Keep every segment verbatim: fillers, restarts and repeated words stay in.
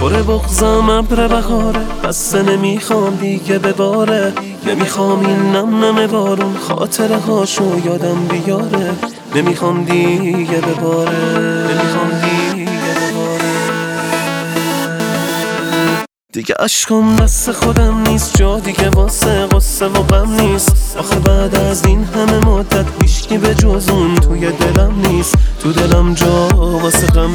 پر بغضم ابر بهاره، بسته نمیخوام دیگه بباره. نمیخوام این نم نم بارون خاطره هاشو یادم بیاره. نمیخوام دیگه بباره، نمیخوام دیگه بباره. دیگه عشقم دست خودم نیست، جا دیگه واسه غصه و غم نیست. آخه بعد از این همه مدت هیچکی به جز اون توی دلم نیست. تو دلم جا واسه غم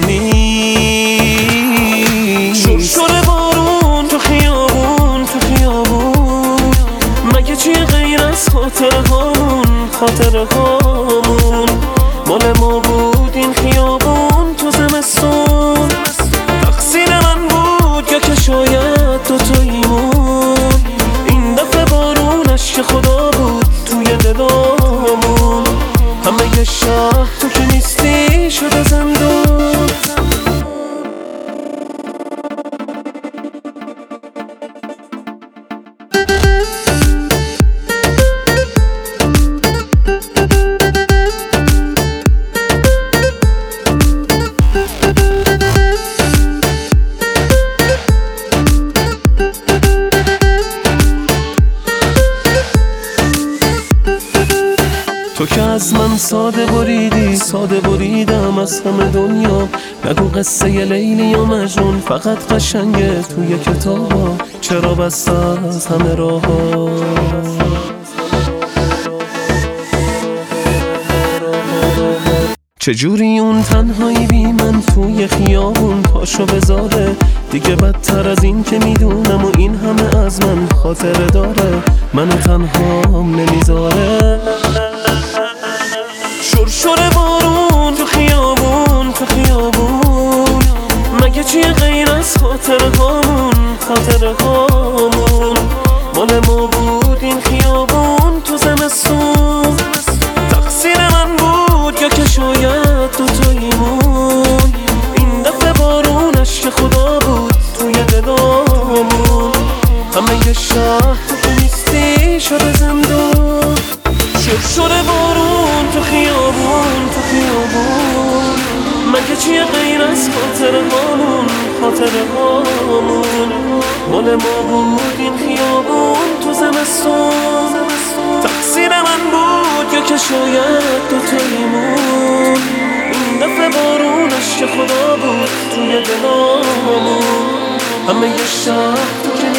نیست. شور شور بارون تو خیابون، تو خیابون مگه چی غیر از خاطره هامون؟ خاطره هامون مال ما بود این خیابون تو زمستون. تقصیر من بود یا که شاید دوتاییمون. این دفعه بارونش که خدا بود توی دلامون. همه یه شهر تو که نیستی شده زندون. تو که از من ساده بریدی، ساده بریدم از همه دنیا. نگو قصه ی لیلی و مجنون فقط قشنگه توی کتابا. چرا بسته از همه راه‌ها؟ چجوری اون تنهایی بی من توی خیابون پاشو بذاره؟ دیگه بدتر از این که میدونم و این همه از من خاطره داره. منو تنهام نمیذاره. شور شور بارون تو خیابون، تو خیابون مگه چی غیر از خاطره هامون؟ خاطره هامون مال ما بود این خیابون تو زمستون. تقصیر من بود یا که شاید دوتاییمون. این دفعه بارونش که خدا بود توی دلامون. همه یه شهر تو که نیستی شده زندون. شور شور بارون تو خیابون، تو خیابون مگه چیه غیر از خاطره هامون؟ خاطره هامون مال ما بود این خیابون تو زمستون. تقصیر من بود یا که شاید دوتاییمون. این دفعه بارونش که خدا بود توی دلامون. همه یه شهر تو که